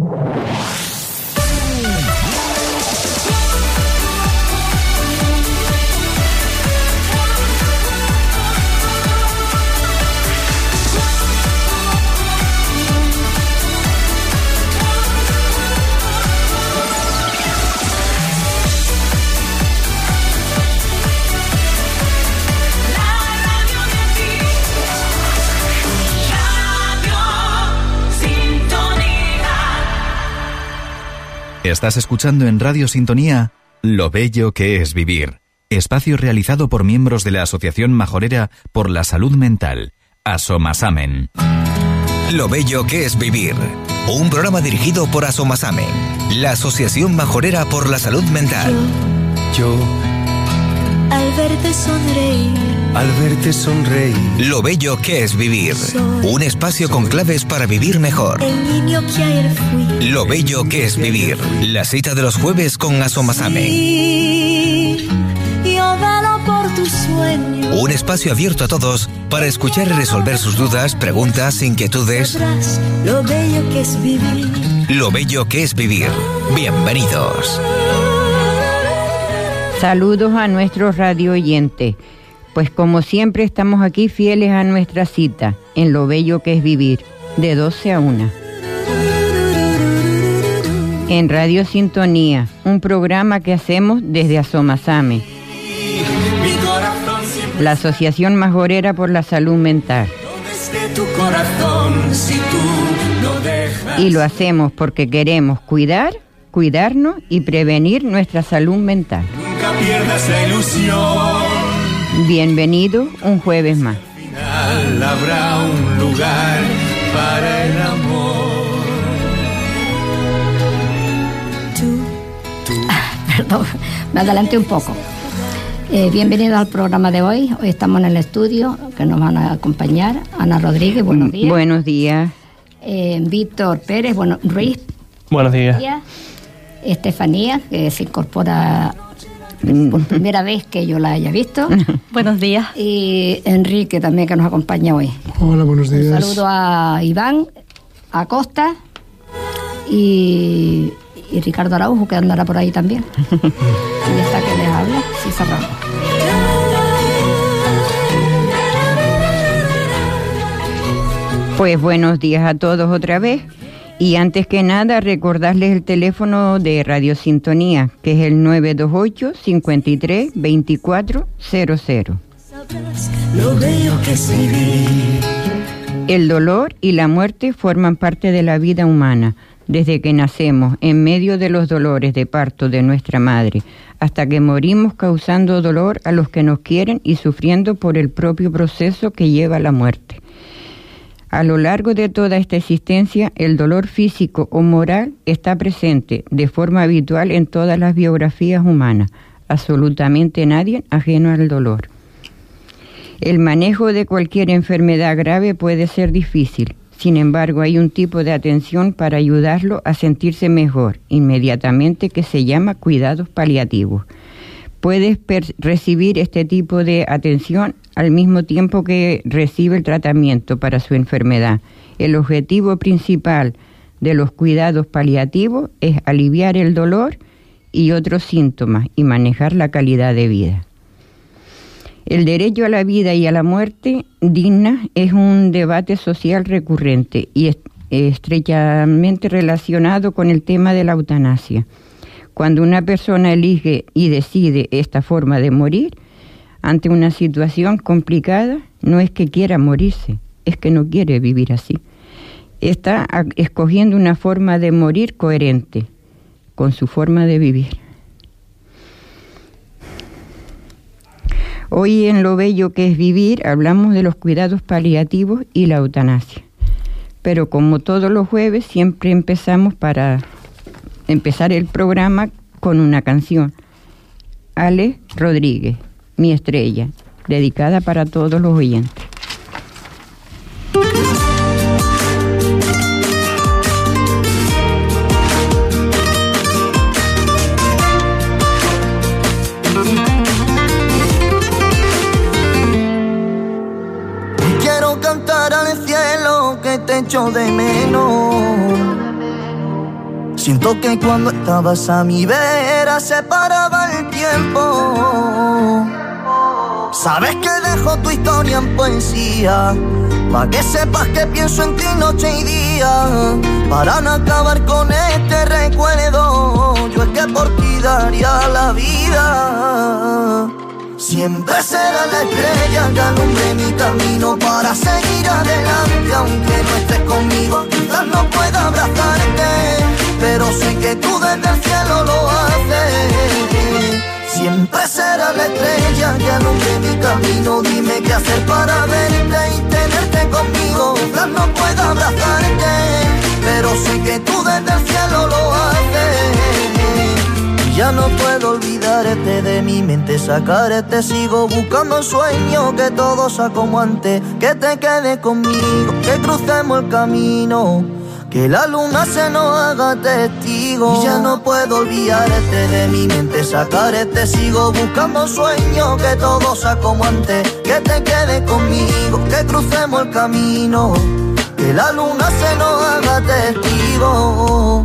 Estás escuchando en Radio Sintonía Lo Bello que es Vivir, espacio realizado por miembros de la Asociación Majorera por la Salud Mental, Asomasamen. Lo Bello que es Vivir, un programa dirigido por Asomasamen, la Asociación Majorera por la Salud Mental. Yo, al verte sonreír, Lo Bello que es Vivir, un espacio con claves para vivir mejor. El niño que ayer fui. Lo Bello que es Vivir, la cita de los jueves con Asomasamen. Yo velo por tus sueños. Un espacio abierto a todos para escuchar y resolver sus dudas, preguntas, inquietudes. Lo bello que es vivir. Lo Bello que es Vivir. Bienvenidos. Saludos a nuestros radio oyentes. Pues como siempre estamos aquí fieles a nuestra cita en Lo Bello que es Vivir, de 12 a 1. En Radio Sintonía, un programa que hacemos desde Asomasame, la Asociación Majorera por la Salud Mental. Y lo hacemos porque queremos cuidarnos y prevenir nuestra salud mental. nunca pierdas la ilusión. Bienvenido un jueves más. Al final habrá un lugar para el amor. Perdón, me adelanté un poco. Bienvenidos al programa de hoy. Hoy estamos en el estudio que nos van a acompañar Ana Rodríguez, buenos días. Buenos días. Víctor Pérez, Ruiz. Buenos días. Estefanía, que se incorpora por primera vez que yo la haya visto. Buenos días. Y Enrique también, que nos acompaña hoy. Hola, buenos días. Un saludo a Iván Acosta y Ricardo Araujo, que andará por ahí también. Y esta que les habla, sí, cerramos. Pues buenos días a todos otra vez. Y antes que nada, recordarles el teléfono de Radio Sintonía, que es el 928-53-2400. El dolor y la muerte forman parte de la vida humana. Desde que nacemos, en medio de los dolores de parto de nuestra madre, hasta que morimos causando dolor a los que nos quieren y sufriendo por el propio proceso que lleva a la muerte. A lo largo de toda esta existencia, el dolor físico o moral está presente de forma habitual en todas las biografías humanas. Absolutamente nadie ajeno al dolor. El manejo de cualquier enfermedad grave puede ser difícil. Sin embargo, hay un tipo de atención para ayudarlo a sentirse mejor inmediatamente, que se llama cuidados paliativos. Puedes recibir este tipo de atención al mismo tiempo que recibe el tratamiento para su enfermedad. El objetivo principal de los cuidados paliativos es aliviar el dolor y otros síntomas y manejar la calidad de vida. El derecho a la vida y a la muerte digna es un debate social recurrente y estrechamente relacionado con el tema de la eutanasia. Cuando una persona elige y decide esta forma de morir, ante una situación complicada, no es que quiera morirse, es que no quiere vivir así. Está escogiendo una forma de morir coherente con su forma de vivir. Hoy en Lo Bello que es Vivir hablamos de los cuidados paliativos y la eutanasia. Pero como todos los jueves, siempre empezamos para empezar el programa con una canción. Ale Rodríguez, Mi Estrella, dedicada para todos los oyentes. Quiero cantar al cielo que te echo de menos. Siento que cuando estabas a mi vera se paraba el tiempo. Sabes que dejo tu historia en poesía, pa' que sepas que pienso en ti noche y día, para no acabar con este recuerdo. Yo es que por ti daría la vida. Siempre será la estrella que alumbre mi camino para seguir adelante. Aunque no estés conmigo, quizás no pueda abrazarte, pero sé que tú desde el cielo lo haces. Siempre será la estrella que alumbre mi camino. Dime qué hacer para verte y tenerte conmigo. Quizás no pueda abrazarte, pero sé que tú desde el cielo lo haces. Ya no puedo olvidarte de mi mente, sacarte. Sigo buscando sueños, que todo sea como antes. Que te quedes conmigo, que crucemos el camino, que la luna se nos haga testigo. Ya no puedo olvidarte de mi mente, sacarte. Sigo buscando sueños, que todo sea como antes. Que te quedes conmigo, que crucemos el camino, que la luna se nos haga testigo.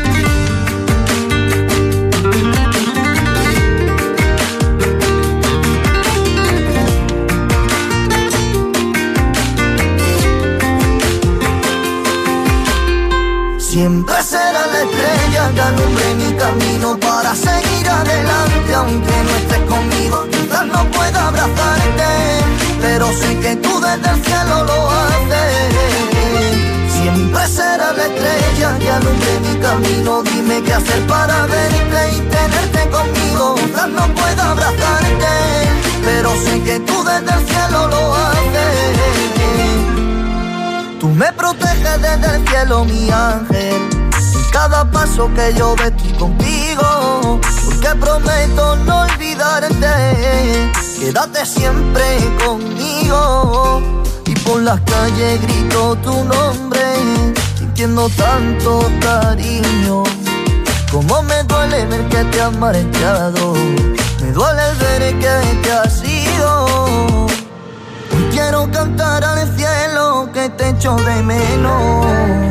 Siempre será la estrella que alumbre mi camino para seguir adelante. Aunque no estés conmigo, quizás no pueda abrazarte, pero sé que tú desde el cielo lo haces. Siempre será la estrella que alumbre mi camino. Dime qué hacer para verte y tenerte conmigo. Quizás no pueda abrazarte, pero sé que tú desde el cielo lo haces. Tú me proteges desde el cielo, mi ángel. En cada paso que yo doy estoy contigo, porque prometo no olvidarte. Quédate siempre conmigo. Y por las calles grito tu nombre, sintiendo tanto cariño. Como me duele ver que te has marchado, me duele el ver que te has ido. Hoy quiero cantar al cielo que te echo de menos.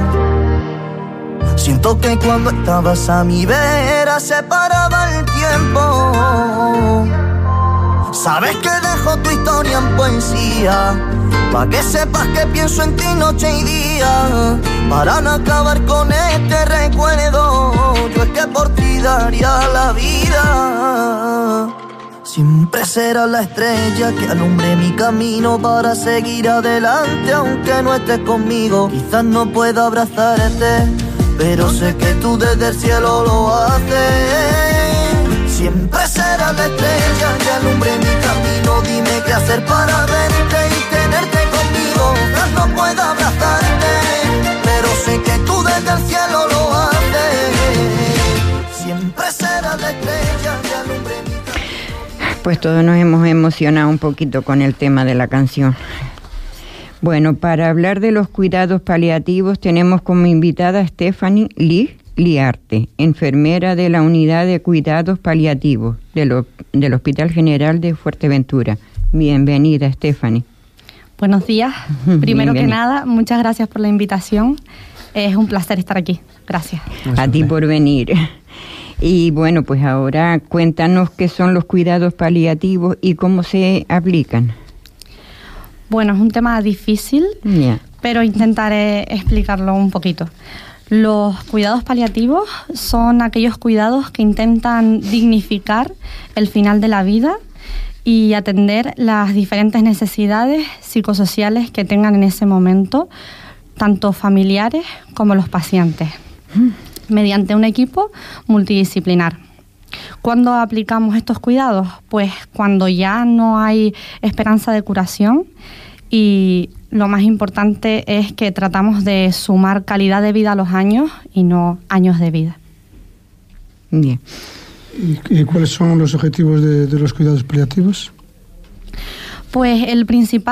Siento que cuando estabas a mi vera se paraba el tiempo. Sabes que dejo tu historia en poesía, pa' que sepas que pienso en ti noche y día, para no acabar con este recuerdo. Yo es que por ti daría la vida. Siempre será la estrella que alumbre mi camino para seguir adelante. Aunque no estés conmigo, quizás no pueda abrazarte, pero sé que tú desde el cielo lo haces. Siempre será la estrella que alumbre mi camino. Dime qué hacer para verte y tenerte conmigo. Quizás no pueda abrazarte, pero sé que tú desde el cielo lo haces. Siempre será la estrella que alumbre mi camino. Pues todos nos hemos emocionado un poquito con el tema de la canción. Bueno, para hablar de los cuidados paliativos tenemos como invitada a Stephanie Liarte, enfermera de la Unidad de Cuidados Paliativos del Hospital General de Fuerteventura. Bienvenida, Stephanie. Buenos días. Primero que nada, muchas gracias por la invitación. Es un placer estar aquí. Gracias. A ti por venir. Y bueno, pues ahora cuéntanos qué son los cuidados paliativos y cómo se aplican. Bueno, es un tema difícil, pero intentaré explicarlo un poquito. Los cuidados paliativos son aquellos cuidados que intentan dignificar el final de la vida y atender las diferentes necesidades psicosociales que tengan en ese momento, tanto familiares como los pacientes, mediante un equipo multidisciplinar. ¿Cuándo aplicamos estos cuidados? Pues cuando ya no hay esperanza de curación y lo más importante es que tratamos de sumar calidad de vida a los años y no años de vida. Bien. ¿Y cuáles son los objetivos de los cuidados paliativos? Pues el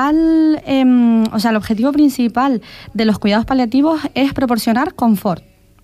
objetivo principal de los cuidados paliativos es proporcionar confort.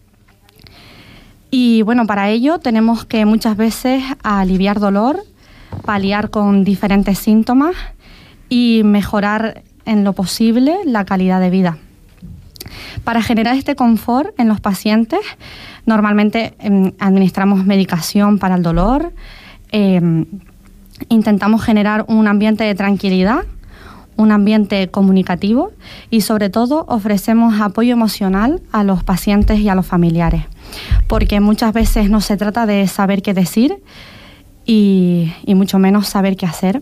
Y bueno, para ello tenemos que muchas veces aliviar dolor, paliar con diferentes síntomas y mejorar en lo posible la calidad de vida. Para generar este confort en los pacientes, normalmente administramos medicación para el dolor, intentamos generar un ambiente de tranquilidad, un ambiente comunicativo y sobre todo ofrecemos apoyo emocional a los pacientes y a los familiares, porque muchas veces no se trata de saber qué decir y mucho menos saber qué hacer.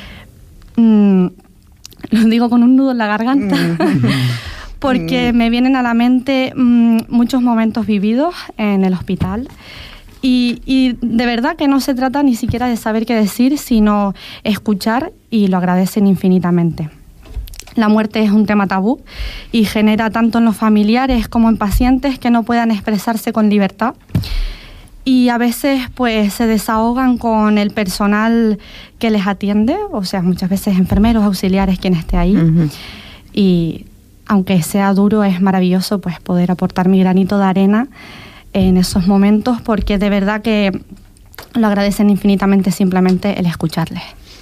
Lo digo con un nudo en la garganta porque me vienen a la mente muchos momentos vividos en el hospital. Y de verdad que no se trata ni siquiera de saber qué decir, sino escuchar, y lo agradecen infinitamente. La muerte es un tema tabú y genera tanto en los familiares como en pacientes que no puedan expresarse con libertad. Y a veces pues se desahogan con el personal que les atiende, o sea, muchas veces enfermeros, auxiliares, quien esté ahí. Y aunque sea duro, es maravilloso pues poder aportar mi granito de arena en esos momentos, porque de verdad que lo agradecen infinitamente simplemente el escucharles.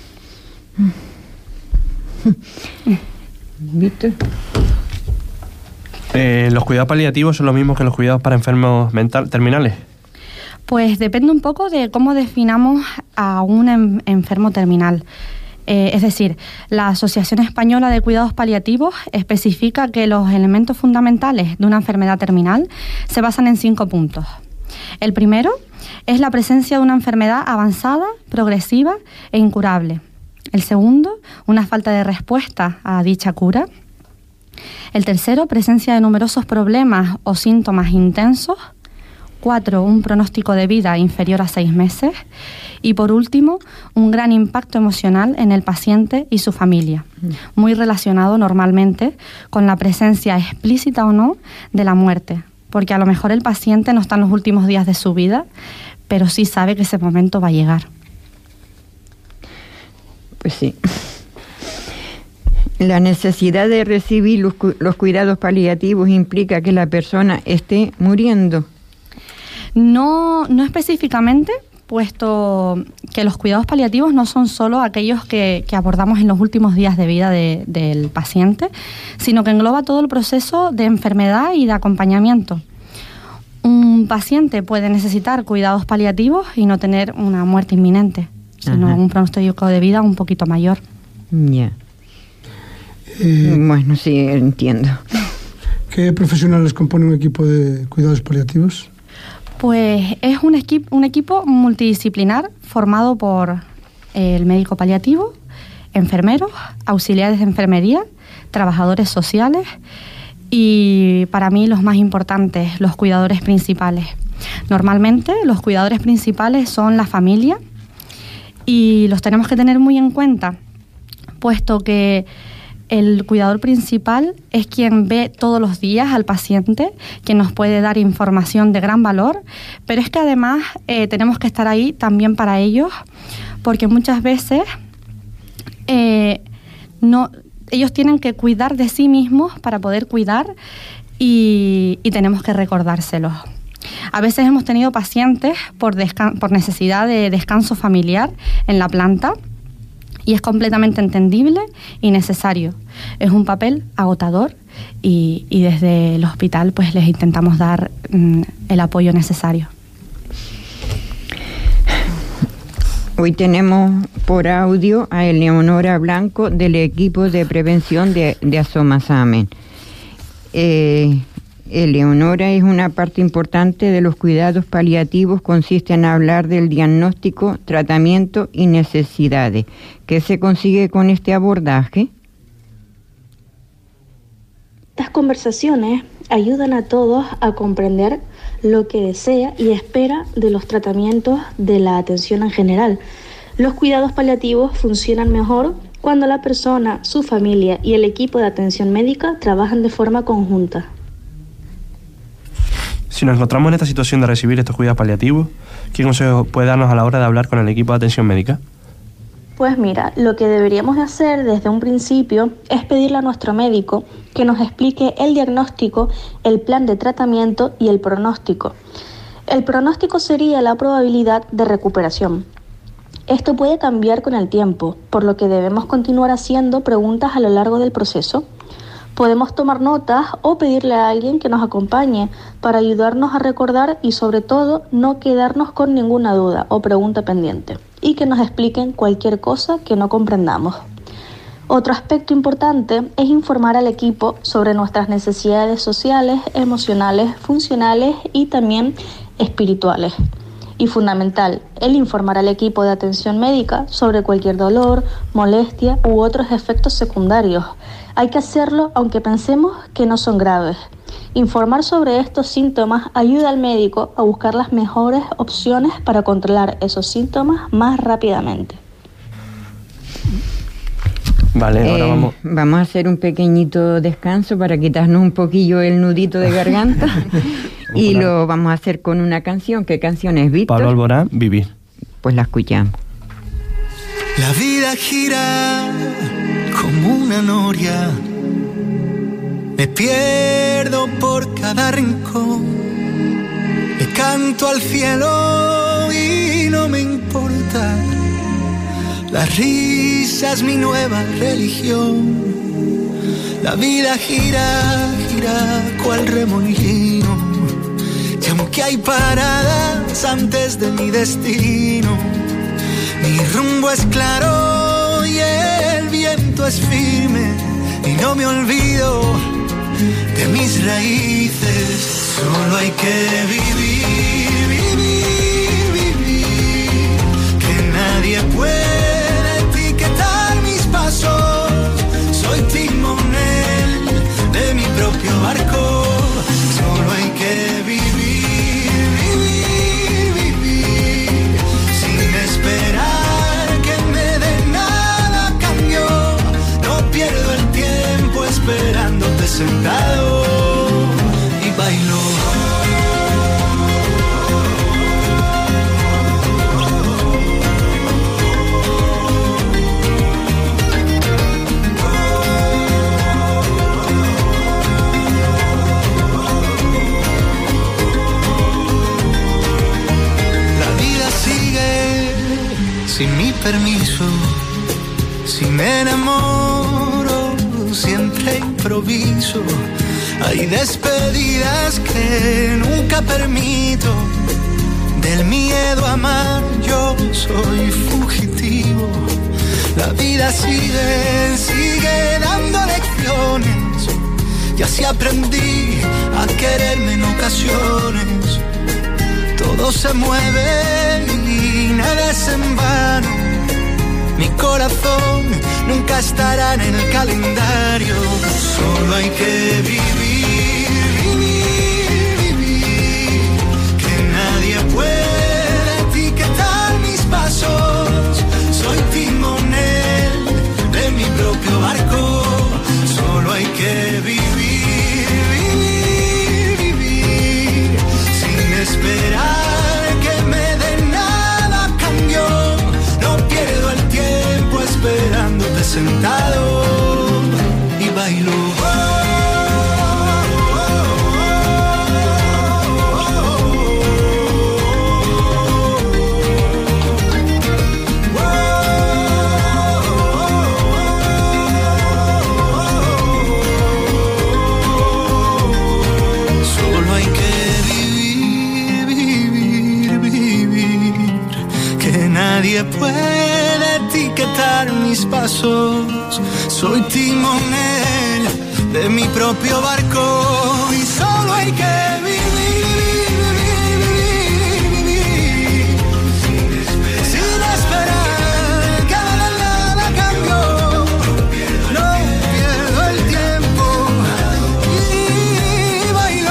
¿Víctor? ¿Los cuidados paliativos son los mismos que los cuidados para enfermos terminales? Pues depende un poco de cómo definamos a un enfermo terminal. Es decir, la Asociación Española de Cuidados Paliativos especifica que los elementos fundamentales de una enfermedad terminal se basan en 5 puntos. El primero es la presencia de una enfermedad avanzada, progresiva e incurable. El segundo, una falta de respuesta a dicha cura. El tercero, presencia de numerosos problemas o síntomas intensos. 4, un pronóstico de vida inferior a 6 meses. Y por último, un gran impacto emocional en el paciente y su familia, muy relacionado normalmente con la presencia explícita o no de la muerte, porque a lo mejor el paciente no está en los últimos días de su vida, pero sí sabe que ese momento va a llegar. Pues sí. La necesidad de recibir los cuidados paliativos implica que la persona esté muriendo. No específicamente, puesto que los cuidados paliativos no son solo aquellos que abordamos en los últimos días de vida del paciente, sino que engloba todo el proceso de enfermedad y de acompañamiento. Un paciente puede necesitar cuidados paliativos y no tener una muerte inminente, sino un pronóstico de vida un poquito mayor. Ya. Bueno, sí, entiendo. ¿Qué profesionales componen un equipo de cuidados paliativos? Pues es un equipo multidisciplinar formado por el médico paliativo, enfermeros, auxiliares de enfermería, trabajadores sociales y, para mí, los más importantes, los cuidadores principales. Normalmente los cuidadores principales son la familia y los tenemos que tener muy en cuenta, puesto que el cuidador principal es quien ve todos los días al paciente, quien nos puede dar información de gran valor, pero es que además tenemos que estar ahí también para ellos, porque muchas veces ellos tienen que cuidar de sí mismos para poder cuidar y tenemos que recordárselos. A veces hemos tenido pacientes por necesidad de descanso familiar en la planta, y es completamente entendible y necesario. Es un papel agotador y desde el hospital pues les intentamos dar el apoyo necesario. Hoy tenemos por audio a Eleonora Blanco del equipo de prevención de Asomasamen. Eleonora, es una parte importante de los cuidados paliativos, consiste en hablar del diagnóstico, tratamiento y necesidades. ¿Qué se consigue con este abordaje? Estas conversaciones ayudan a todos a comprender lo que desea y espera de los tratamientos de la atención en general. Los cuidados paliativos funcionan mejor cuando la persona, su familia y el equipo de atención médica trabajan de forma conjunta. Si nos encontramos en esta situación de recibir estos cuidados paliativos, ¿qué consejo puede darnos a la hora de hablar con el equipo de atención médica? Pues mira, lo que deberíamos de hacer desde un principio es pedirle a nuestro médico que nos explique el diagnóstico, el plan de tratamiento y el pronóstico. El pronóstico sería la probabilidad de recuperación. Esto puede cambiar con el tiempo, por lo que debemos continuar haciendo preguntas a lo largo del proceso. Podemos tomar notas o pedirle a alguien que nos acompañe para ayudarnos a recordar y sobre todo no quedarnos con ninguna duda o pregunta pendiente y que nos expliquen cualquier cosa que no comprendamos. Otro aspecto importante es informar al equipo sobre nuestras necesidades sociales, emocionales, funcionales y también espirituales. Y fundamental, el informar al equipo de atención médica sobre cualquier dolor, molestia u otros efectos secundarios. Hay que hacerlo aunque pensemos que no son graves. Informar sobre estos síntomas ayuda al médico a buscar las mejores opciones para controlar esos síntomas más rápidamente. Vale, ahora vamos a hacer un pequeñito descanso para quitarnos un poquillo el nudito de garganta y lo vamos a hacer con una canción. ¿Qué canción es, Víctor? Pablo Alborán, Vivir. Pues la escuchamos. La vida gira como una noria, me pierdo por cada rincón, le canto al cielo y no me importa. La risa es mi nueva religión. La vida gira, gira cual remolino. Y aunque hay paradas antes de mi destino, mi rumbo es claro y el viento es firme. Y no me olvido de mis raíces. Solo hay que vivir, vivir, vivir. Que nadie puede soy timonel de mi propio barco. Solo hay que vivir, vivir, vivir, sin esperar que me den nada a cambio. No pierdo el tiempo esperándote sentado y bailo. Sin mi permiso, si me enamoro, siempre improviso. Hay despedidas que nunca permito. Del miedo a amar yo soy fugitivo. La vida sigue, sigue dando lecciones. Y así aprendí a quererme en ocasiones. Todo se mueve y nada es en vano. Mi corazón nunca estará en el calendario. Solo hay que vivir, vivir, vivir. Que nadie puede etiquetar mis pasos. Soy timonel de mi propio barco. Solo hay que vivir, vivir, vivir. Sin esperar esperándote sentado y bailo. Solo hay que vivir, vivir, vivir. Que nadie puede etiquetar mis pasos. Soy timonel de mi propio barco y solo hay que vivir, vivir, vivir, vivir. Sin esperar que nada cambio. No pierdo el tiempo y bailo.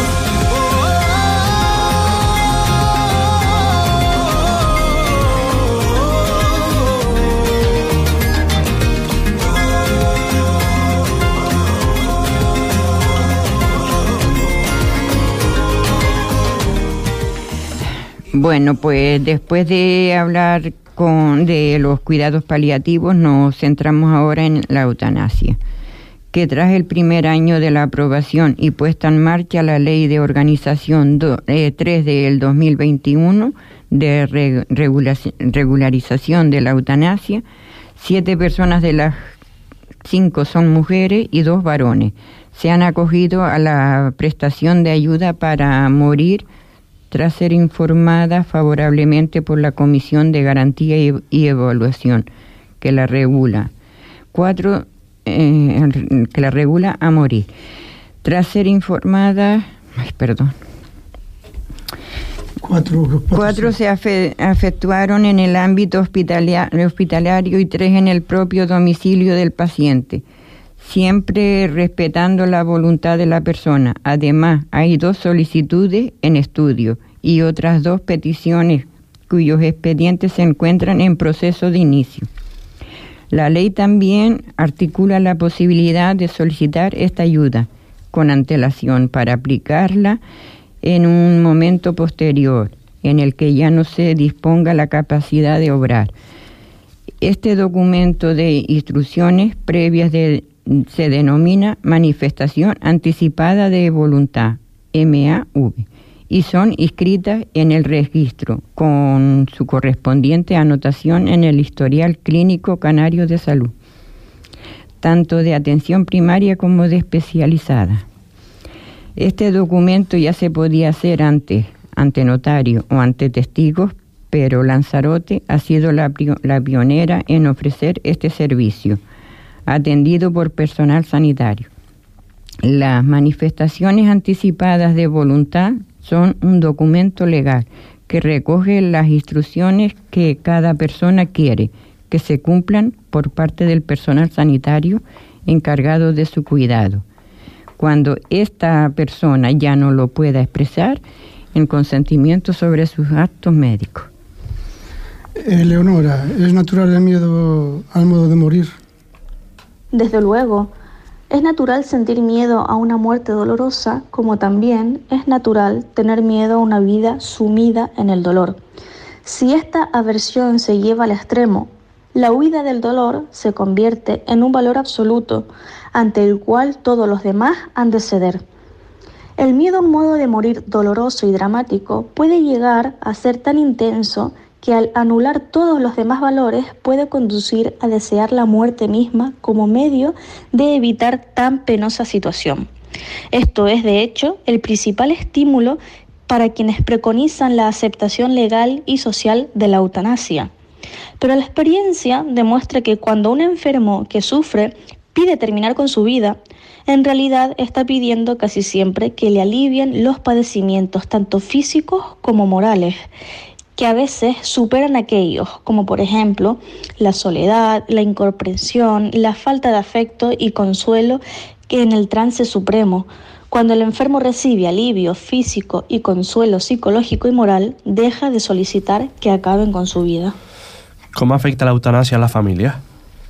Bueno, pues después de hablar de los cuidados paliativos, nos centramos ahora en la eutanasia, que tras el primer año de la aprobación y puesta en marcha la Ley de Organización 3 del 2021 de regularización de la eutanasia, 7 5 son mujeres y 2 varones. Se han acogido a la prestación de ayuda para morir tras ser informadas favorablemente por la Comisión de Garantía y Evaluación, que la regula. 4, que la regula a morir. Tras ser informadas... Cuatro se efectuaron en el ámbito hospitalario y 3 en el propio domicilio del paciente, siempre respetando la voluntad de la persona. Además, hay 2 solicitudes en estudio y otras 2 peticiones cuyos expedientes se encuentran en proceso de inicio. La ley también articula la posibilidad de solicitar esta ayuda con antelación para aplicarla en un momento posterior en el que ya no se disponga la capacidad de obrar. Este documento de instrucciones previas se denomina manifestación anticipada de voluntad, MAV, y son inscritas en el registro con su correspondiente anotación en el historial clínico canario de salud, tanto de atención primaria como de especializada. Este documento ya se podía hacer antes, ante notario o ante testigos, pero Lanzarote ha sido la pionera en ofrecer este servicio, atendido por personal sanitario. Las manifestaciones anticipadas de voluntad son un documento legal que recoge las instrucciones que cada persona quiere que se cumplan por parte del personal sanitario encargado de su cuidado. Cuando esta persona ya no lo pueda expresar, en consentimiento sobre sus actos médicos. Leonora, ¿es natural el miedo al modo de morir? Desde luego, es natural sentir miedo a una muerte dolorosa, como también es natural tener miedo a una vida sumida en el dolor. Si esta aversión se lleva al extremo, la huida del dolor se convierte en un valor absoluto, ante el cual todos los demás han de ceder. El miedo a un modo de morir doloroso y dramático puede llegar a ser tan intenso que al anular todos los demás valores puede conducir a desear la muerte misma como medio de evitar tan penosa situación. Esto es, de hecho, el principal estímulo para quienes preconizan la aceptación legal y social de la eutanasia. Pero la experiencia demuestra que cuando un enfermo que sufre pide terminar con su vida, en realidad está pidiendo casi siempre que le alivien los padecimientos tanto físicos como morales, que a veces superan aquellos, como por ejemplo la soledad, la incomprensión, la falta de afecto y consuelo que en el trance supremo. Cuando el enfermo recibe alivio físico y consuelo psicológico y moral, deja de solicitar que acaben con su vida. ¿Cómo afecta la eutanasia a la familia?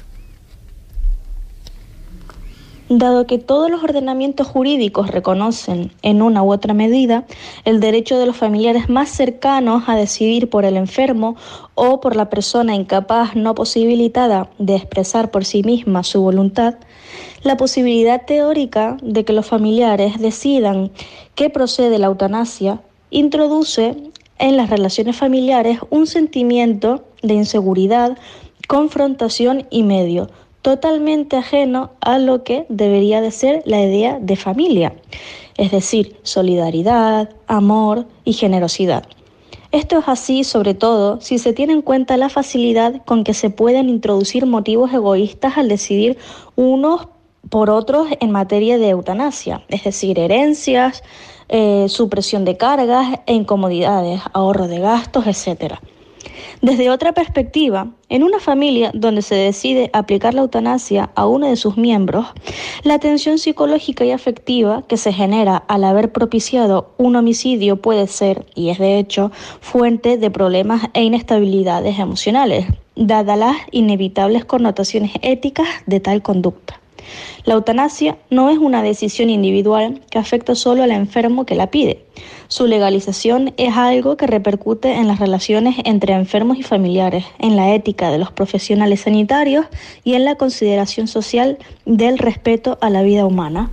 Dado que todos los ordenamientos jurídicos reconocen, en una u otra medida, el derecho de los familiares más cercanos a decidir por el enfermo o por la persona incapaz no posibilitada de expresar por sí misma su voluntad, la posibilidad teórica de que los familiares decidan qué procede la eutanasia introduce en las relaciones familiares un sentimiento de inseguridad, confrontación y medio, totalmente ajeno a lo que debería de ser la idea de familia, es decir, solidaridad, amor y generosidad. Esto es así sobre todo si se tiene en cuenta la facilidad con que se pueden introducir motivos egoístas al decidir unos por otros en materia de eutanasia, es decir, herencias, supresión de cargas e incomodidades, ahorro de gastos, etc. Desde otra perspectiva, en una familia donde se decide aplicar la eutanasia a uno de sus miembros, la tensión psicológica y afectiva que se genera al haber propiciado un homicidio puede ser, y es de hecho, fuente de problemas e inestabilidades emocionales, dadas las inevitables connotaciones éticas de tal conducta. La eutanasia no es una decisión individual que afecta solo al enfermo que la pide. Su legalización es algo que repercute en las relaciones entre enfermos y familiares, en la ética de los profesionales sanitarios y en la consideración social del respeto a la vida humana.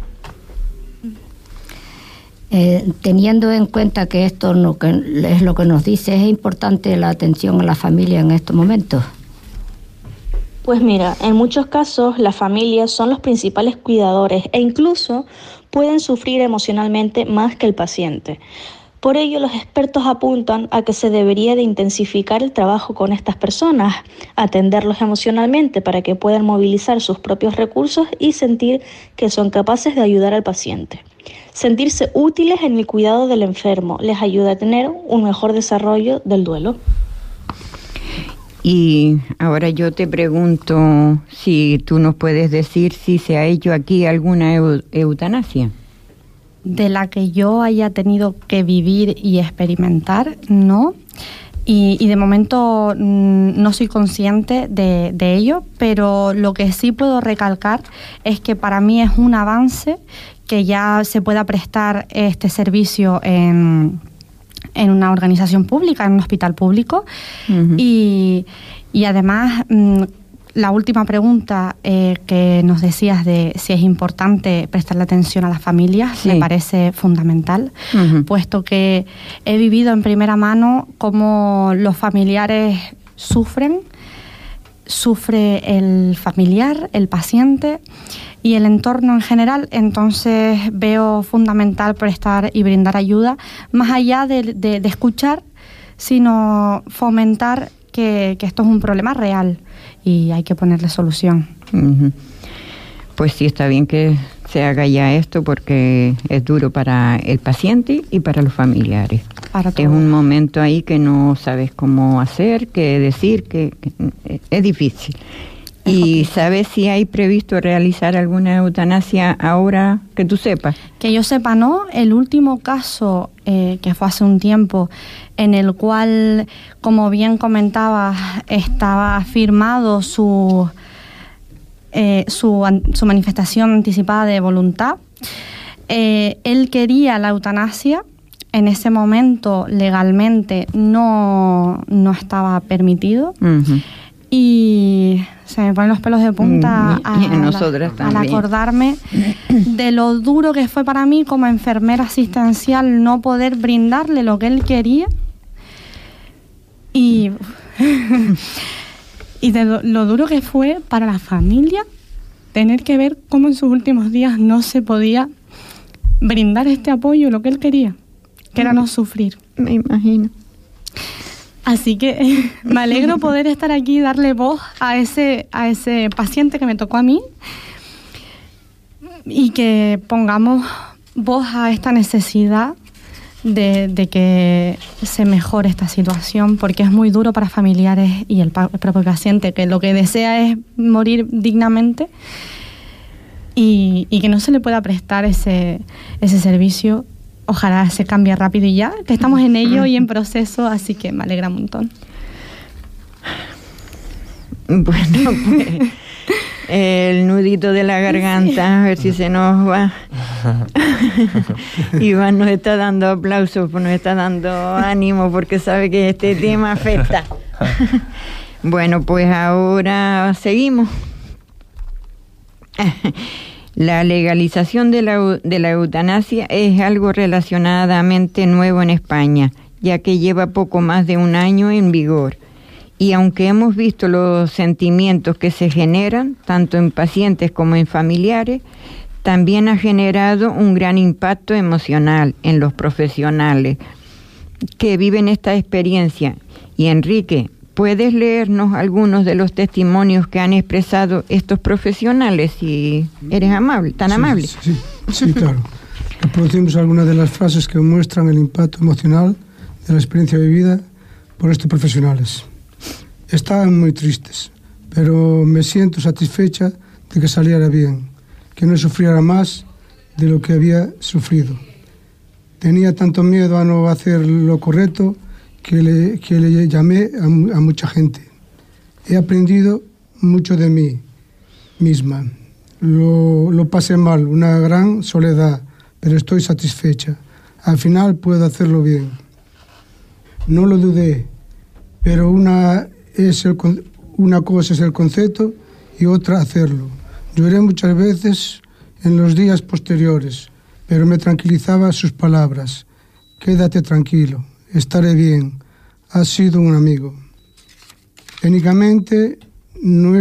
Teniendo en cuenta que esto es lo que nos dice, ¿es importante la atención a la familia en estos momentos? Pues mira, en muchos casos las familias son los principales cuidadores e incluso pueden sufrir emocionalmente más que el paciente. Por ello, los expertos apuntan a que se debería de intensificar el trabajo con estas personas, atenderlos emocionalmente para que puedan movilizar sus propios recursos y sentir que son capaces de ayudar al paciente. Sentirse útiles en el cuidado del enfermo les ayuda a tener un mejor desarrollo del duelo. Y ahora yo te pregunto si tú nos puedes decir si se ha hecho aquí alguna eutanasia. De la que yo haya tenido que vivir y experimentar, no. Y de momento no soy consciente de ello, pero lo que sí puedo recalcar es que para mí es un avance que ya se pueda prestar este servicio en una organización pública, en un hospital público. Uh-huh. Y además, la última pregunta que nos decías de si es importante prestarle atención a las familias, sí, me parece fundamental, uh-huh, puesto que he vivido en primera mano cómo los familiares sufre el familiar, el paciente y el entorno en general. Entonces veo fundamental prestar y brindar ayuda, más allá de escuchar, sino fomentar que esto es un problema real y hay que ponerle solución. Uh-huh. Pues sí, está bien que se haga ya esto porque es duro para el paciente y para los familiares. Es un momento ahí que no sabes cómo hacer, qué decir, que es difícil. ¿Y sabes si hay previsto realizar alguna eutanasia ahora que tú sepas? Que yo sepa, no. El último caso, que fue hace un tiempo, en el cual, como bien comentabas, estaba firmado su manifestación anticipada de voluntad. Él quería la eutanasia. En ese momento, legalmente, no estaba permitido. Uh-huh. Y se me ponen los pelos de punta al acordarme de lo duro que fue para mí como enfermera asistencial no poder brindarle lo que él quería y de lo duro que fue para la familia tener que ver cómo en sus últimos días no se podía brindar este apoyo, lo que él quería, que era no sufrir. Me imagino. Así que me alegro poder estar aquí y darle voz a ese paciente que me tocó a mí y que pongamos voz a esta necesidad de que se mejore esta situación, porque es muy duro para familiares y el propio paciente, que lo que desea es morir dignamente y que no se le pueda prestar ese servicio. Ojalá se cambie rápido y ya, que estamos en ello y en proceso, así que me alegra un montón. Bueno, pues el nudito de la garganta, a ver si se nos va. Iván nos está dando aplausos, nos está dando ánimo porque sabe que este tema afecta. Bueno, pues ahora seguimos. La legalización de la eutanasia es algo relacionadamente nuevo en España, ya que lleva poco más de un año en vigor. Y aunque hemos visto los sentimientos que se generan, tanto en pacientes como en familiares, también ha generado un gran impacto emocional en los profesionales que viven esta experiencia. Y Enrique, ¿puedes leernos algunos de los testimonios que han expresado estos profesionales, si eres amable, tan amable? Sí, claro. Reproducimos algunas de las frases que muestran el impacto emocional de la experiencia vivida por estos profesionales. Estaban muy tristes, pero me siento satisfecha de que saliera bien, que no sufriera más de lo que había sufrido. Tenía tanto miedo a no hacer lo correcto que le llamé a mucha gente. He aprendido mucho de mí misma. Lo pasé mal, una gran soledad, pero estoy satisfecha. Al final puedo hacerlo bien. No lo dudé, pero una cosa es el concepto y otra hacerlo. Lloré muchas veces en los días posteriores, pero me tranquilizaba sus palabras. Quédate tranquilo. Estaré bien. Has sido un amigo. Técnicamente no es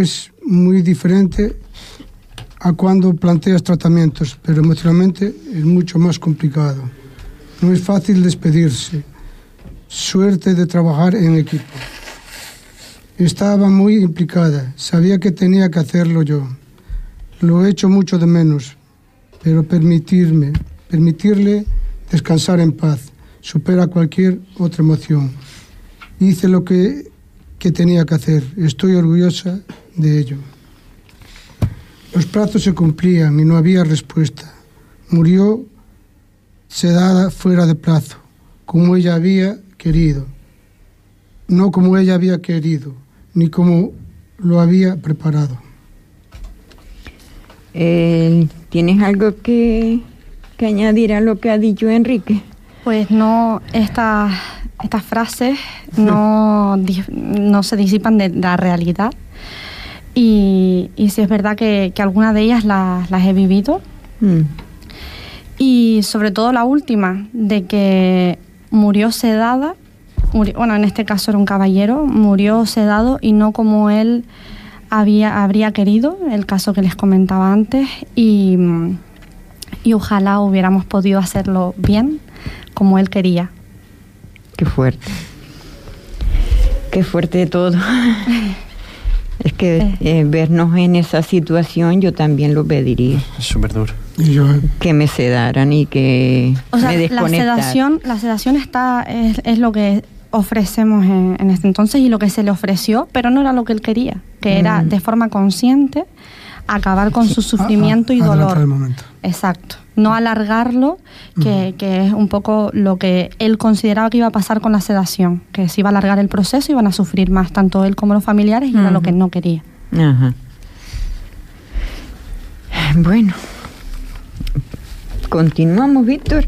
muy diferente a cuando planteas tratamientos, pero emocionalmente es mucho más complicado. No es fácil despedirse. Suerte de trabajar en equipo. Estaba muy implicada, sabía que tenía que hacerlo yo. Lo echo mucho de menos, pero permitirle descansar en paz, supera cualquier otra emoción. Hice lo que tenía que hacer, estoy orgullosa de ello. Los plazos se cumplían y no había respuesta. Murió sedada fuera de plazo, como ella había querido. No como ella había querido, ni como lo había preparado. ¿Tienes algo que añadir a lo que ha dicho Enrique? Pues no, estas frases no se disipan de la realidad. Y sí es verdad que algunas de ellas las he vivido. Y sobre todo la última, de que murió sedada, bueno, en este caso era un caballero, murió sedado y no como él habría querido, el caso que les comentaba antes, y ojalá hubiéramos podido hacerlo bien, como él quería. Qué fuerte todo. Es que vernos en esa situación yo también lo pediría. Es súper duro. Que me sedaran y que me desconectaran. La sedación es lo que ofrecemos en este entonces y lo que se le ofreció, pero no era lo que él quería, que era de forma consciente acabar con su sufrimiento y dolor. El momento. Exacto. No alargarlo, que es un poco lo que él consideraba que iba a pasar con la sedación, que se iba a alargar el proceso, iban a sufrir más tanto él como los familiares, y era lo que no quería. Ajá. Bueno, continuamos, Víctor.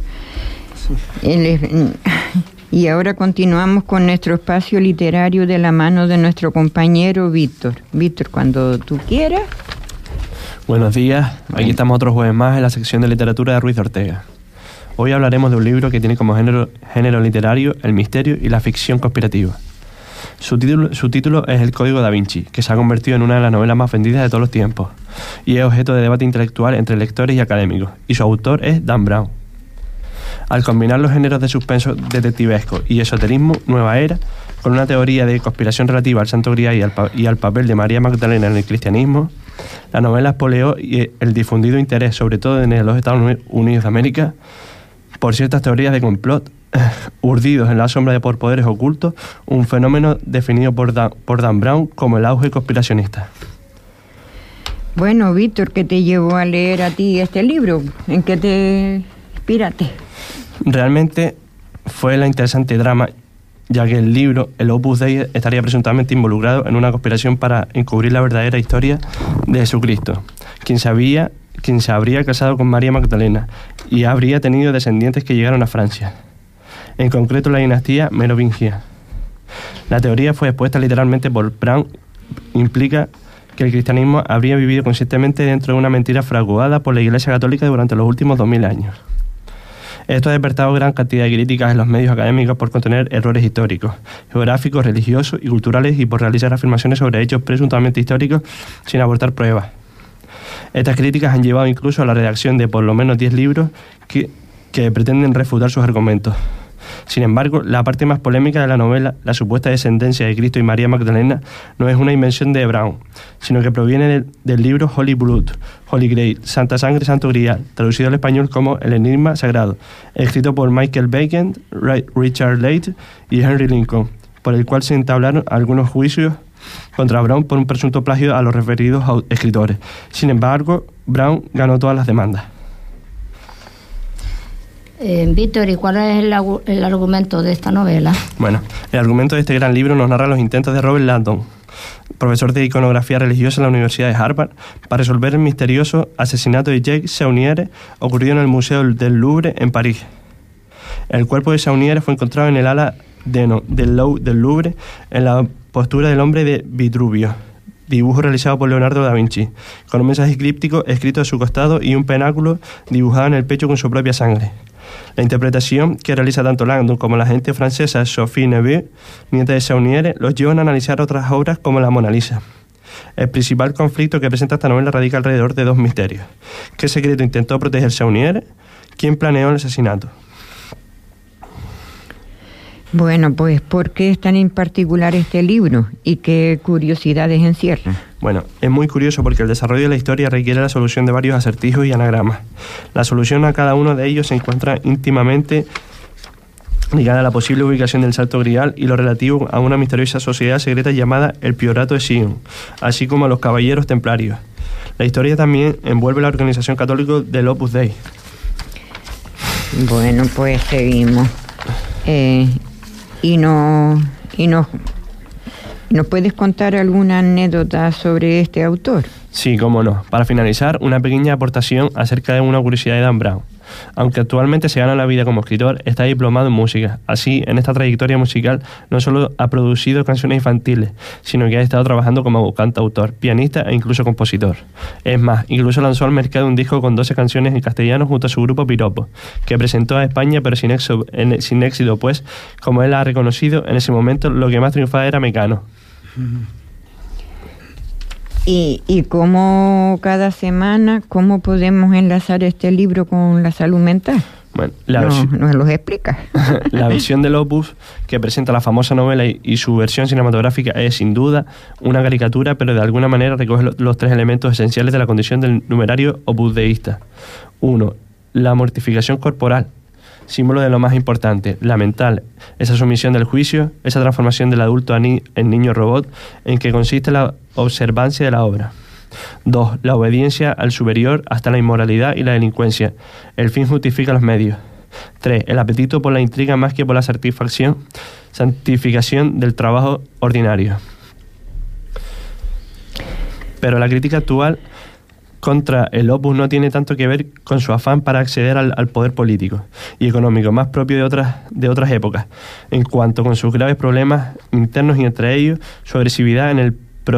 Y ahora continuamos con nuestro espacio literario de la mano de nuestro compañero Víctor. Víctor, cuando tú quieras. Buenos días, aquí estamos otro jueves más en la sección de literatura de Ruiz Ortega. Hoy hablaremos de un libro que tiene como género literario el misterio y la ficción conspirativa. Su título es El Código Da Vinci, que se ha convertido en una de las novelas más vendidas de todos los tiempos y es objeto de debate intelectual entre lectores y académicos, y su autor es Dan Brown. Al combinar los géneros de suspenso detectivesco y esoterismo, nueva era, con una teoría de conspiración relativa al Santo Grial y al papel de María Magdalena en el cristianismo, la novela espoleó el difundido interés, sobre todo en los Estados Unidos de América, por ciertas teorías de complot urdidos en la sombra por poderes ocultos, un fenómeno definido por Dan Brown como el auge conspiracionista. Bueno, Víctor, ¿qué te llevó a leer a ti este libro? ¿En qué te inspiraste? Realmente fue la interesante drama, ya que el libro, el Opus Dei, estaría presuntamente involucrado en una conspiración para encubrir la verdadera historia de Jesucristo, quien se habría casado con María Magdalena y habría tenido descendientes que llegaron a Francia, en concreto la dinastía merovingia. La teoría fue expuesta literalmente por Brown, implica que el cristianismo habría vivido conscientemente dentro de una mentira fraguada por la Iglesia Católica durante los últimos 2000 años. Esto ha despertado gran cantidad de críticas en los medios académicos por contener errores históricos, geográficos, religiosos y culturales, y por realizar afirmaciones sobre hechos presuntamente históricos sin aportar pruebas. Estas críticas han llevado incluso a la redacción de por lo menos 10 libros que pretenden refutar sus argumentos. Sin embargo, la parte más polémica de la novela, la supuesta descendencia de Cristo y María Magdalena, no es una invención de Brown, sino que proviene del libro Holy Blood, Holy Grail, Santa Sangre, Santo Grial, traducido al español como El Enigma Sagrado, escrito por Michael Bacon, Richard Leigh y Henry Lincoln, por el cual se entablaron algunos juicios contra Brown por un presunto plagio a los referidos escritores. Sin embargo, Brown ganó todas las demandas. Víctor, ¿y cuál es el argumento de esta novela? Bueno, el argumento de este gran libro nos narra los intentos de Robert Langdon, profesor de iconografía religiosa en la Universidad de Harvard, para resolver el misterioso asesinato de Jacques Saunière ocurrido en el Museo del Louvre en París. El cuerpo de Saunière fue encontrado en el ala del Louvre en la postura del hombre de Vitruvio, dibujo realizado por Leonardo da Vinci, con un mensaje críptico escrito a su costado y un penáculo dibujado en el pecho con su propia sangre. La interpretación que realiza tanto Langdon como la agente francesa Sophie Neveu, nieta de Saunière, los llevan a analizar otras obras como la Mona Lisa. El principal conflicto que presenta esta novela radica alrededor de dos misterios. ¿Qué secreto intentó proteger Saunier? ¿Quién planeó el asesinato? Bueno, pues ¿por qué es tan en particular este libro y qué curiosidades encierra? Bueno, es muy curioso porque el desarrollo de la historia requiere la solución de varios acertijos y anagramas. La solución a cada uno de ellos se encuentra íntimamente ligada a la posible ubicación del Salto Grial y lo relativo a una misteriosa sociedad secreta llamada el Priorato de Sion, así como a los Caballeros Templarios. La historia también envuelve la organización católica del Opus Dei. Bueno, pues seguimos. ¿Nos puedes contar alguna anécdota sobre este autor? Sí, cómo no. Para finalizar, una pequeña aportación acerca de una curiosidad de Dan Brown. Aunque actualmente se gana la vida como escritor, está diplomado en música. Así, en esta trayectoria musical, no solo ha producido canciones infantiles, sino que ha estado trabajando como cantautor, pianista e incluso compositor. Es más, incluso lanzó al mercado un disco con 12 canciones en castellano junto a su grupo Piropo, que presentó a España pero sin éxito, pues, como él ha reconocido, en ese momento lo que más triunfaba era Mecano. Y cómo cada semana, ¿cómo podemos enlazar este libro con la salud mental? Bueno, nos los explica. La versión del Opus que presenta la famosa novela y su versión cinematográfica es sin duda una caricatura, pero de alguna manera recoge los tres elementos esenciales de la condición del numerario opusdeísta. 1. La mortificación corporal, símbolo de lo más importante, la mental, esa sumisión del juicio, esa transformación del adulto en niño robot, en que consiste la observancia de la obra. 2. La obediencia al superior hasta la inmoralidad y la delincuencia. El fin justifica los medios. 3. El apetito por la intriga más que por la santificación del trabajo ordinario. Pero la crítica actual contra el Opus no tiene tanto que ver con su afán para acceder al poder político y económico más propio de otras épocas, en cuanto con sus graves problemas internos y entre ellos su agresividad en el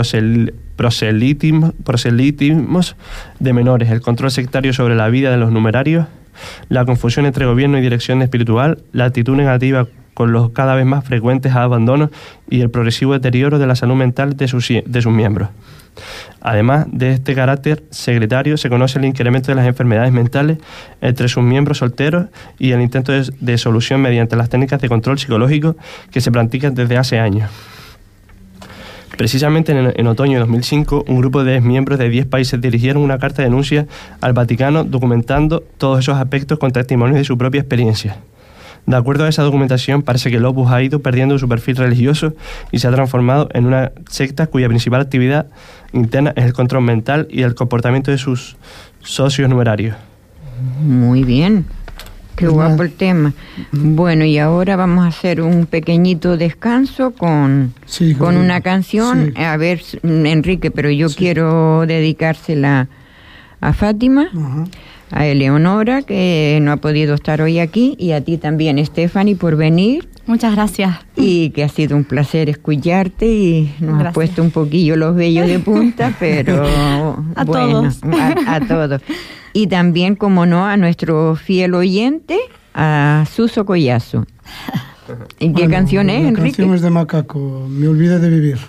proselitismos de menores, el control sectario sobre la vida de los numerarios, la confusión entre gobierno y dirección espiritual, la actitud negativa con los cada vez más frecuentes abandonos y el progresivo deterioro de la salud mental de sus miembros. Además de este carácter secretario, se conoce el incremento de las enfermedades mentales entre sus miembros solteros y el intento de solución mediante las técnicas de control psicológico que se practican desde hace años. Precisamente en otoño de 2005, un grupo de miembros de 10 países dirigieron una carta de denuncia al Vaticano documentando todos esos aspectos con testimonios de su propia experiencia. De acuerdo a esa documentación, parece que el Opus ha ido perdiendo su perfil religioso y se ha transformado en una secta cuya principal actividad interna es el control mental y el comportamiento de sus socios numerarios. Muy bien. Qué guapo el tema. Bueno, y ahora vamos a hacer un pequeñito descanso con una canción. Sí. A ver, Enrique, pero yo quiero dedicársela a Fátima, a Eleonora, que no ha podido estar hoy aquí, y a ti también, Stephanie, por venir. Muchas gracias. Y que ha sido un placer escucharte y nos has puesto un poquillo los vellos de punta, pero a bueno, todos. A todos. Y también, como no, a nuestro fiel oyente, a Suso Collazo. ¿Y qué canción es, Enrique? La canción es de Macaco, Me olvidé de vivir.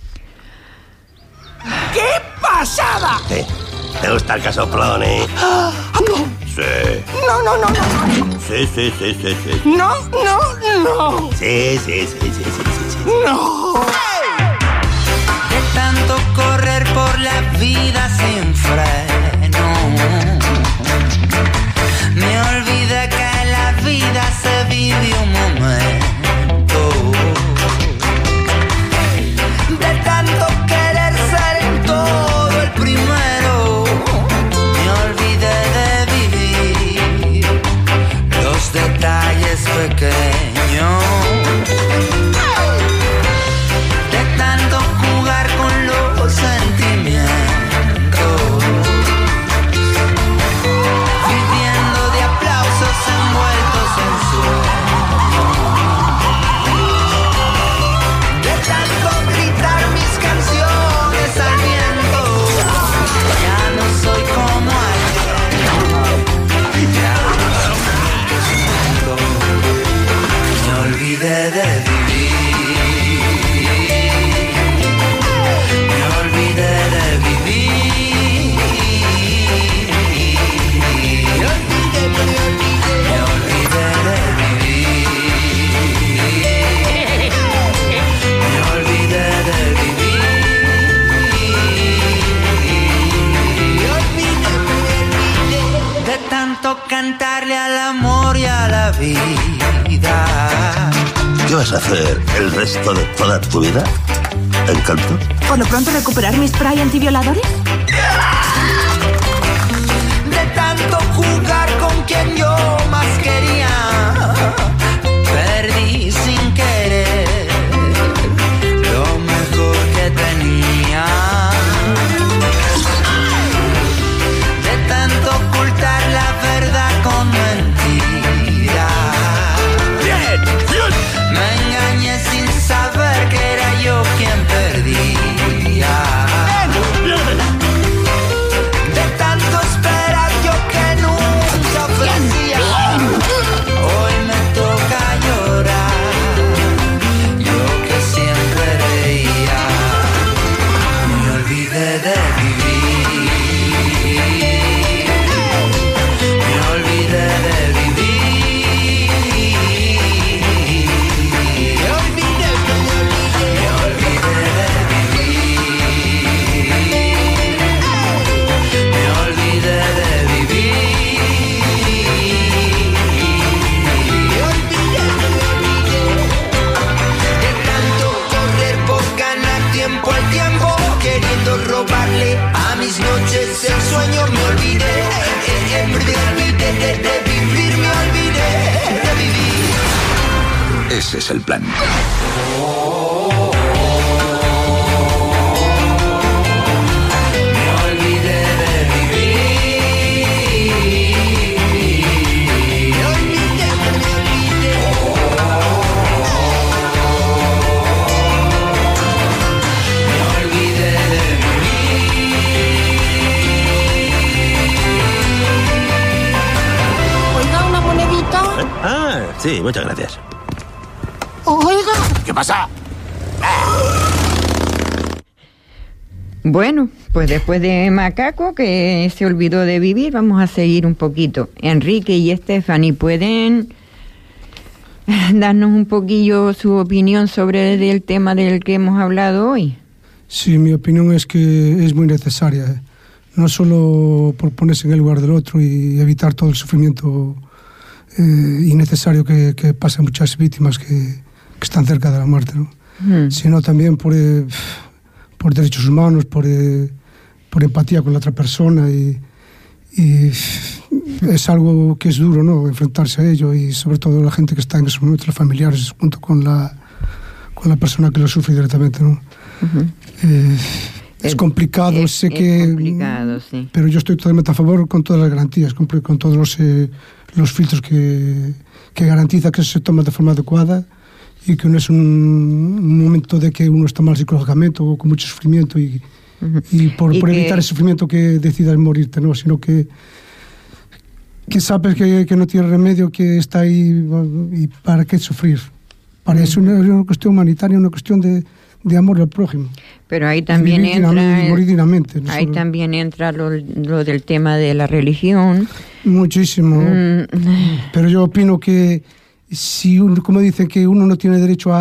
¡Qué pasada! ¿Te gusta el casoplón, eh? No. Sí. No. Sí. No. Sí. No. De tanto correr por la vida sin freno, me olvidé que en la vida se vive un momento. De tanto querer ser en todo el primero, me olvidé de vivir los detalles pequeños. De tanto jugar con los sentimientos, viviendo de aplausos envueltos en sueños. De tanto gritar mis canciones al viento, ya no soy como ayer. Ya me olvidé de vivir. Me olvidé ¿Qué vas a hacer el resto de toda tu vida? ¿Encanto? ¿Por lo pronto recuperar mi spray antivioladores? De tanto jugar con quien yo más quería, perdí sin querer lo mejor que tenía. De tanto ocultar la verdad con mentira, me engañé sin saber que era yo quien perdía. De tanto esperar yo que nunca ofrecía, hoy me toca llorar, yo que siempre reía. Me olvidé de vivir, me olvidé de vivir, me olvidé de vivir, me olvidé de vivir, de tanto correr por ganar tiempo al tiempo, queriendo robarle a mis noches el sueño. Me olvidé de vivir, me olvidé de vivir. Ese es el plan. Me olvidé de vivir, me olvidé, me olvidé de Oiga, una monedita. Ah, sí, muchas gracias. Oiga. ¿Qué pasa? Bueno, pues después de Macaco, que se olvidó de vivir, vamos a seguir un poquito. Enrique y Stephanie, ¿pueden darnos un poquillo su opinión sobre el tema del que hemos hablado hoy? Sí, mi opinión es que es muy necesaria, no solo por ponerse en el lugar del otro y evitar todo el sufrimiento innecesario que pasan muchas víctimas que están cerca de la muerte, ¿no? Sino también por derechos humanos, por empatía con la otra persona y es algo que es duro, ¿no? Enfrentarse a ello y sobre todo la gente que está en esos momentos, los familiares, junto con la persona que lo sufre directamente, ¿no? Es complicado, sé que... Es complicado, sí. Pero yo estoy totalmente a favor con todas las garantías, con todos los filtros que garantiza que eso se toma de forma adecuada y que no es un momento de que uno está mal psicológicamente o con mucho sufrimiento y por evitar el sufrimiento que decidas morirte, ¿no? Sino que sabes que no tiene remedio, que está ahí y para qué sufrir. Para eso es una cuestión humanitaria, una cuestión de amor al prójimo. Pero ahí también morir dignamente. Ahí también entra lo del tema de la religión. Muchísimo. Pero yo opino que si uno, como dicen, que uno no tiene derecho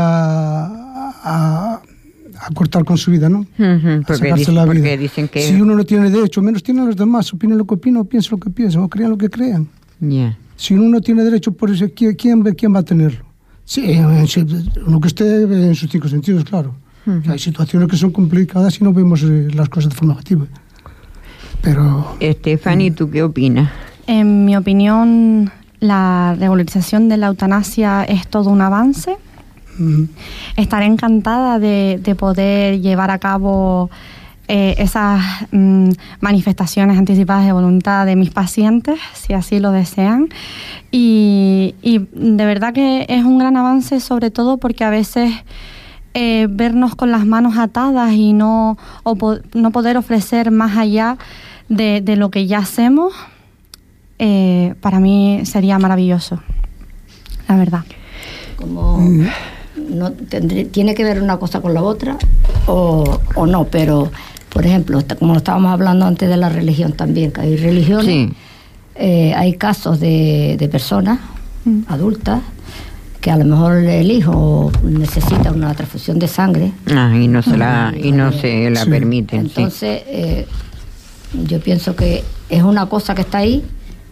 a cortar con su vida, ¿no? A sacarse la vida. Dicen que... Si uno no tiene derecho, menos tienen los demás. Opinen lo que opinan, piensen lo que piensan, o crean lo que crean. Yeah. Si uno no tiene derecho, por eso, ¿quién va a tenerlo? Sí, uno que esté en sus 5 sentidos, claro. Hay situaciones que son complicadas y no vemos las cosas de forma objetiva. Pero... Stephanie, ¿tú qué opinas? En mi opinión, la regularización de la eutanasia es todo un avance. Estaré encantada de poder llevar a cabo esas manifestaciones anticipadas de voluntad de mis pacientes, si así lo desean. Y de verdad que es un gran avance, sobre todo porque a veces vernos con las manos atadas y no poder ofrecer más allá de lo que ya hacemos, para mí sería maravilloso, la verdad. Como no tiene que ver una cosa con la otra o no, pero por ejemplo, como estábamos hablando antes de la religión también, que hay religiones, sí. Hay casos de personas adultas que a lo mejor el hijo necesita una transfusión de sangre y no se la permiten. Entonces yo pienso que es una cosa que está ahí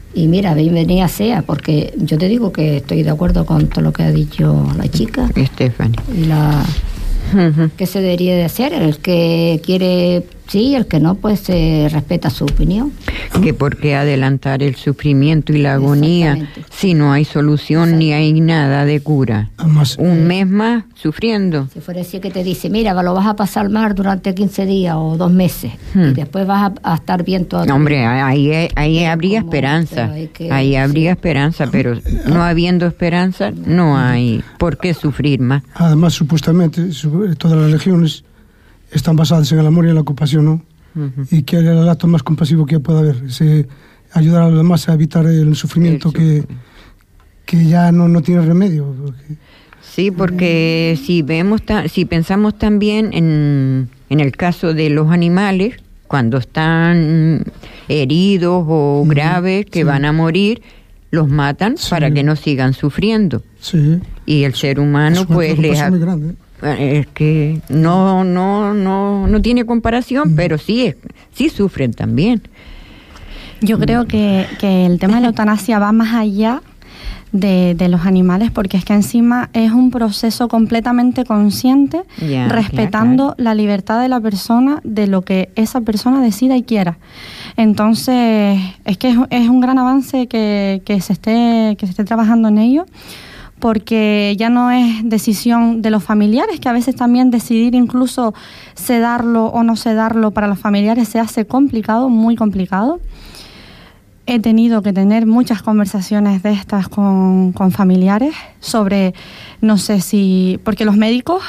Y mira, bienvenida sea, porque yo te digo que estoy de acuerdo con todo lo que ha dicho la chica. Stephanie. ¿Qué se debería de hacer? El que quiere, sí, el que no, pues respeta su opinión. Que por qué adelantar el sufrimiento y la agonía si no hay solución ni hay nada de cura. Además, un mes más sufriendo. Si fuera así que te dice, mira, lo vas a pasar mal durante 15 días o 2 meses y después vas a estar bien todo. No, hombre, ahí habría esperanza. Ahí habría esperanza, pero no habiendo esperanza no hay por qué sufrir más. Además, supuestamente, todas las religiones están basadas en el amor y en la compasión, ¿no? Y que el acto más compasivo que pueda haber es ayudar a los demás a evitar el sufrimiento que ya no tiene remedio. Sí, porque si pensamos también en el caso de los animales, cuando están heridos o graves, que van a morir, los matan para que no sigan sufriendo. Sí. Y el ser humano pues es que no tiene comparación, pero sí sufren también. Yo creo que el tema de la eutanasia va más allá de los animales, porque es que encima es un proceso completamente consciente, respetando la libertad de la persona, de lo que esa persona decida y quiera. Entonces, es que es un gran avance que se esté trabajando en ello, porque ya no es decisión de los familiares, que a veces también decidir incluso sedarlo o no sedarlo para los familiares se hace complicado, muy complicado. He tenido que tener muchas conversaciones de estas con familiares sobre, no sé si, porque los médicos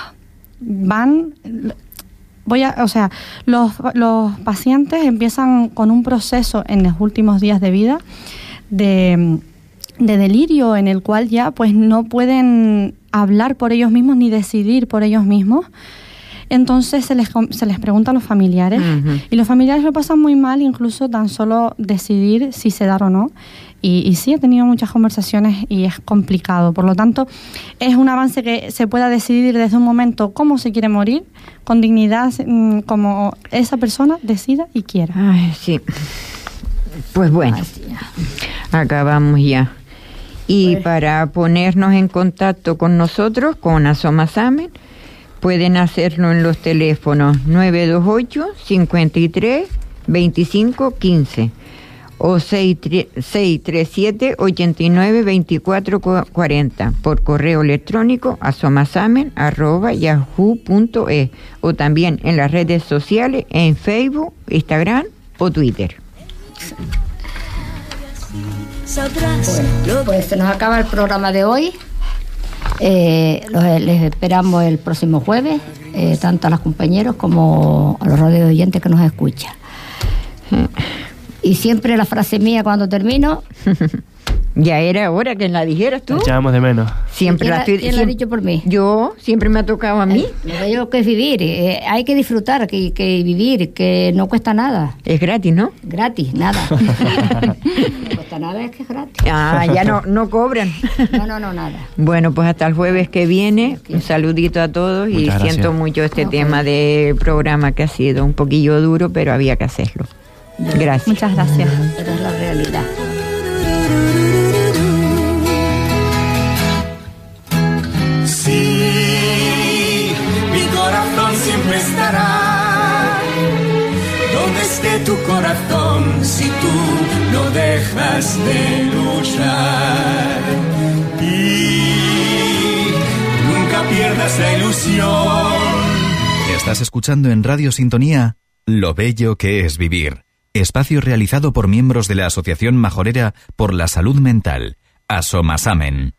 los pacientes empiezan con un proceso en los últimos días de vida de delirio, en el cual ya pues no pueden hablar por ellos mismos ni decidir por ellos mismos. Entonces se les pregunta a los familiares, y los familiares lo pasan muy mal, incluso tan solo decidir si se dar o no. Y sí, he tenido muchas conversaciones y es complicado. Por lo tanto, es un avance que se pueda decidir desde un momento cómo se quiere morir, con dignidad, como esa persona decida y quiera. Ay, sí. Pues bueno, acabamos ya. Y para ponernos en contacto con nosotros, con Asomasamen, pueden hacerlo en los teléfonos 928 53 25 15 o 637 89 24 40 por correo electrónico asomasamen@yahoo.es o también en las redes sociales en Facebook, Instagram o Twitter. Pues se nos acaba el programa de hoy. Les esperamos el próximo jueves, tanto a los compañeros como a los radio oyentes que nos escuchan. Y siempre la frase mía cuando termino. Ya era hora que la dijeras tú. Echábamos de menos. Siempre ¿Quién la ha dicho por mí? Yo, siempre me ha tocado a mí. Lo bello que es vivir, hay que disfrutar, que vivir, que no cuesta nada. Es gratis, ¿no? Gratis, nada. No cuesta nada, es que es gratis. Ya no cobran. No, nada. Bueno, pues hasta el jueves que viene, un saludito a todos. Muchas gracias. Siento mucho tema de programa que ha sido un poquillo duro, pero había que hacerlo. Gracias. Muchas gracias. Pero es la realidad. Sí, mi corazón siempre estará donde esté tu corazón, si tú no dejas de luchar. Y nunca pierdas la ilusión. Estás escuchando en Radio Sintonía Lo bello que es vivir. Espacio realizado por miembros de la Asociación Majorera por la Salud Mental, Asomasamen.